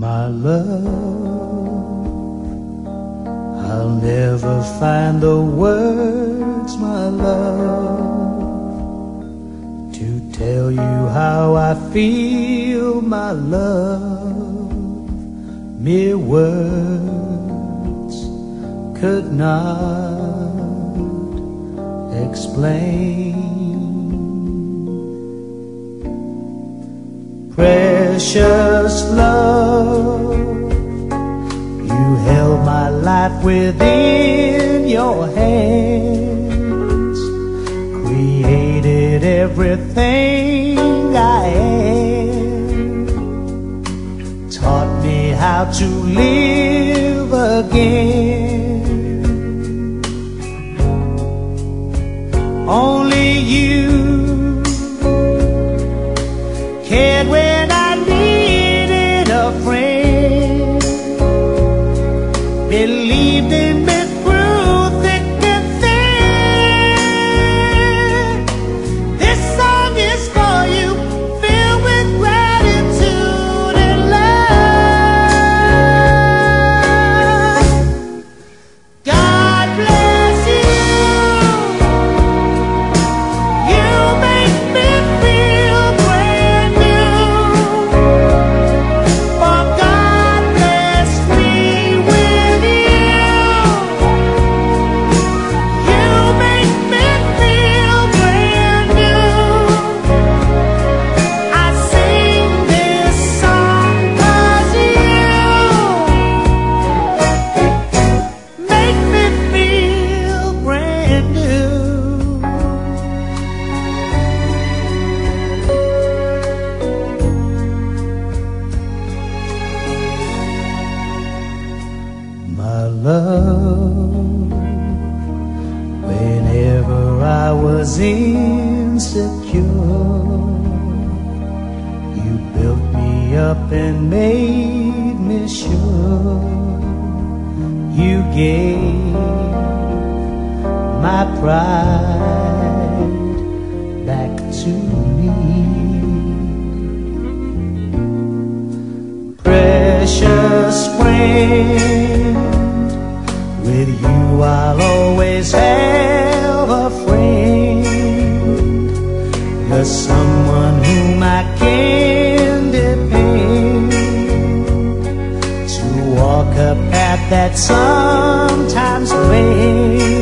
My love, I'll never find the words, my love, to tell you how I feel, my love. Mere words could not explain. Precious love, you held my life within your hands, created everything I am, taught me how to live again. Only you cared when I needed a friend, believed in me through thick and thin. This song is for you, filled with gratitude and love. God bless you. You make me feel brand new. For God blessed me with you. You make me feel brand new. I sing this song 'cause you make me feel brand new. My love, whenever I was insecure, you built me up and made me sure. You gave my pride back to me. Precious friend, with you I'll always have a friend. You're someone whom I can depend, to walk a path that sometimes bends.